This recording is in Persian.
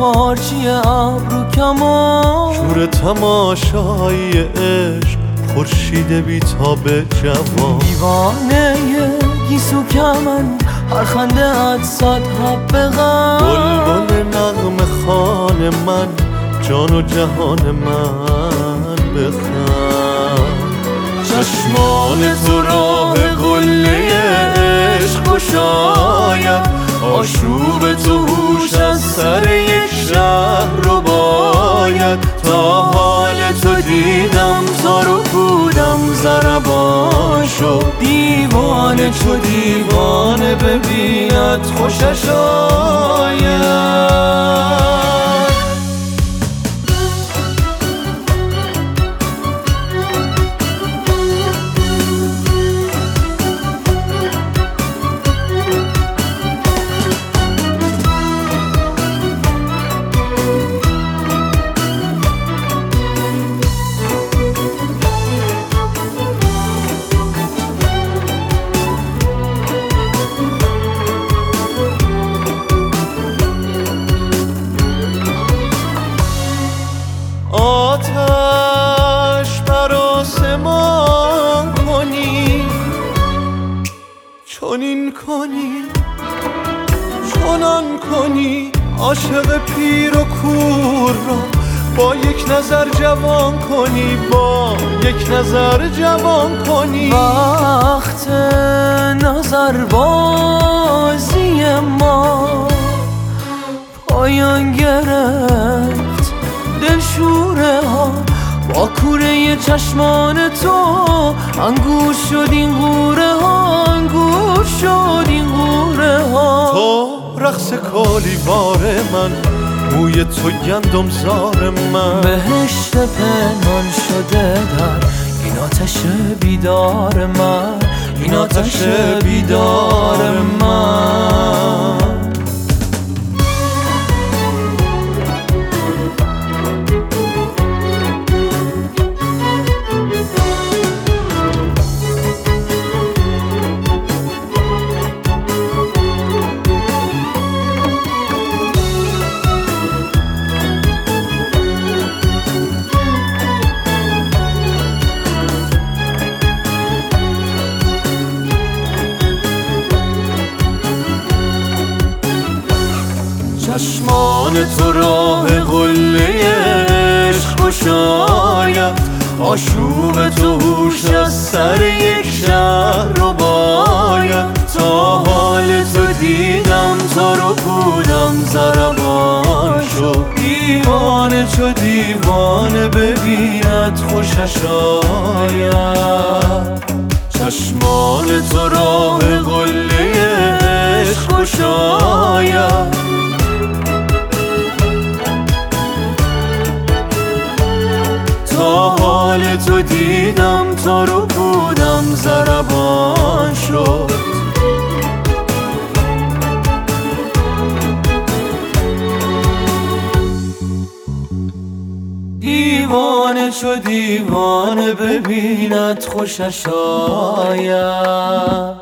کارچی ابرو کمان، شور تماشای عشق خورشید بی‌تاب جوان. دیوانه گیسو کمن هر خنده ات صد حب غم، بلبل نغمه خوان من جان و جهان من بخند. چشمان تو راه قله عشق گشاید، آشوب تو هوش از سر یک شهر رو باید. تا حال تو دیدم تا رو بودم ضربان شد، دیوانه چو دیوانه ببیند خوشش آید. آتش بر آسمان کنی، چنین کنی چنان کنی. عاشق پیر و کور را با یک نظر جوان کنی، با یک نظر جوان کنی. وقت نظر بازی ما پایان گرفت، دلشوره ها با کوره چشمان تو انگور شد این غوره ها، انگور شد این غوره ها. تو رقص کالیوار من، موی تو گندم زار من. بهشت پنهان شده در این آتش بیدار من، این آتش بیدار من. چشمان تو راه قله عشق گشاید، آشوب تو هوش از سر یک شهر رو باید. تا حال تو دیدم تا رو بودم ضربان شد، دیوانه چو دیوانه ببیند خوشش آید. چشمان تو راه قله عشق گشاید، تا حال تو دیدم تا رو بودم ضربان شد. دیوانه چو دیوانه ببیند خوشش آید.